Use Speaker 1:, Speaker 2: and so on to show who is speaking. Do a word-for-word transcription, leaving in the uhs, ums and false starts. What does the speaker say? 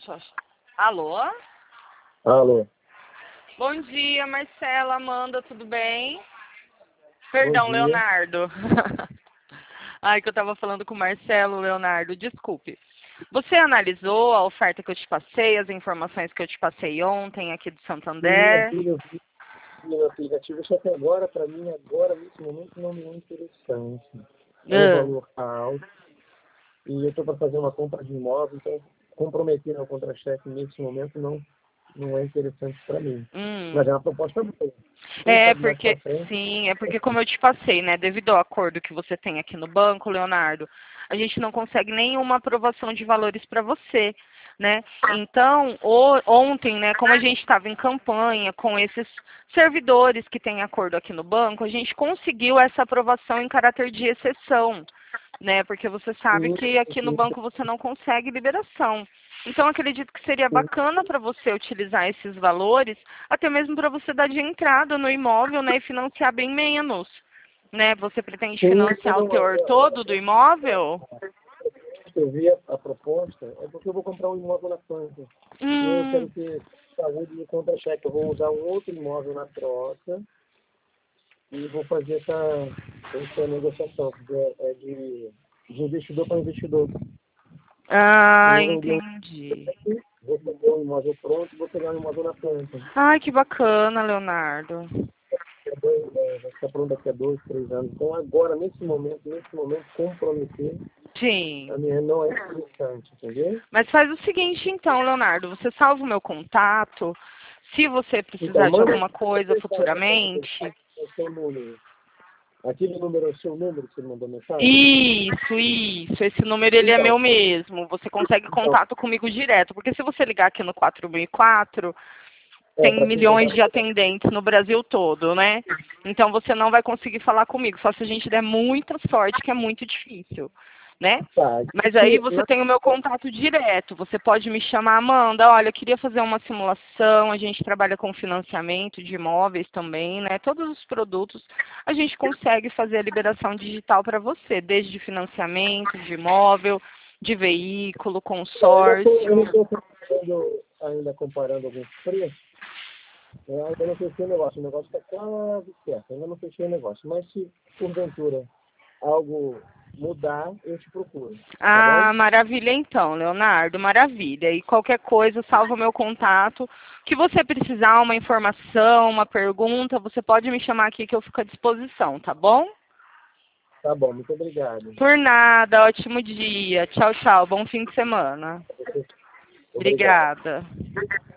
Speaker 1: só. Alô?
Speaker 2: Alô.
Speaker 1: Bom dia, Marcela, Amanda, tudo bem? Perdão,
Speaker 2: Bom dia.
Speaker 1: Leonardo. Ai, que eu tava falando com o Marcelo, Leonardo, desculpe. Você analisou a oferta que eu te passei, as informações que eu te passei ontem aqui do Santander?
Speaker 2: Sim, eu vi no aplicativo, só que agora, para mim, agora, nesse momento, não me é interessante. É um
Speaker 1: Ah.
Speaker 2: valor alto e eu estou para fazer uma compra de imóvel, então comprometer ao contra-cheque nesse momento não, não é interessante para mim.
Speaker 1: Hum.
Speaker 2: Mas é uma proposta boa. Quem
Speaker 1: É
Speaker 2: sabe mais
Speaker 1: porque,
Speaker 2: pra frente,
Speaker 1: sim, é porque como eu te passei, né, devido ao acordo que você tem aqui no banco, Leonardo, a gente não consegue nenhuma aprovação de valores para você, né? Então, o, ontem, né, como a gente estava em campanha com esses servidores que têm acordo aqui no banco, a gente conseguiu essa aprovação em caráter de exceção, né? Porque você sabe que aqui no banco você não consegue liberação. Então, acredito que seria bacana para você utilizar esses valores, até mesmo para você dar de entrada no imóvel, né, e financiar bem menos, né? Você pretende financiar o teor todo do imóvel?
Speaker 2: eu vi a, a proposta, é porque eu vou comprar um imóvel na planta. E aí eu quero
Speaker 1: Hum,
Speaker 2: ter saúde e contra-cheque. Eu vou usar um outro imóvel na troca e vou fazer essa, essa negociação, porque é, é de, de investidor para investidor. Eu
Speaker 1: ah,
Speaker 2: vou vender um,
Speaker 1: entendi.
Speaker 2: vou vender um imóvel pronto e vou pegar um imóvel na planta.
Speaker 1: Ai, que bacana, Leonardo.
Speaker 2: É dois, é, vai ficar pronto daqui a dois, três anos. Então agora, nesse momento, nesse momento, comprometer
Speaker 1: Sim.
Speaker 2: a minha não é interessante, entendeu?
Speaker 1: Mas faz o seguinte então, Leonardo, você salva o meu contato. Se você
Speaker 2: Então,
Speaker 1: precisar de
Speaker 2: manda
Speaker 1: alguma coisa futuramente.
Speaker 2: o seu número. Aquele número é o seu número que você mandou mensagem?
Speaker 1: Isso, isso. Esse número ele é
Speaker 2: Então,
Speaker 1: meu mesmo. Você consegue
Speaker 2: então
Speaker 1: contato comigo direto. Porque se você ligar aqui no quatro mil e quatro,
Speaker 2: é,
Speaker 1: tem
Speaker 2: para quem
Speaker 1: milhões
Speaker 2: quiser.
Speaker 1: de atendentes no Brasil todo, né? Então você não vai conseguir falar comigo, só se a gente der muita sorte, que é muito difícil, né?
Speaker 2: Tá,
Speaker 1: Mas aí
Speaker 2: que,
Speaker 1: você
Speaker 2: na,
Speaker 1: tem o meu contato direto. Você pode me chamar, Amanda, olha, eu queria fazer uma simulação, a gente trabalha com financiamento de imóveis também, né? Todos os produtos a gente consegue fazer a liberação digital para você, desde financiamento de imóvel, de veículo,
Speaker 2: eu não
Speaker 1: consórcio.
Speaker 2: estou comparando, ainda comparando alguns preços. Eu ainda não fechei o negócio. O negócio está quase certo. Ainda não fechei o negócio. Mas se, porventura, algo mudar, eu te procuro. Tá bom?
Speaker 1: Ah, maravilha então, Leonardo, maravilha. E qualquer coisa, salva o meu contato. Que você precisar, uma informação, uma pergunta, você pode me chamar aqui que eu fico à disposição, tá bom?
Speaker 2: Tá bom. Muito obrigado.
Speaker 1: Por nada, ótimo dia. Tchau, tchau. Bom fim de semana.
Speaker 2: Obrigado.
Speaker 1: Obrigada.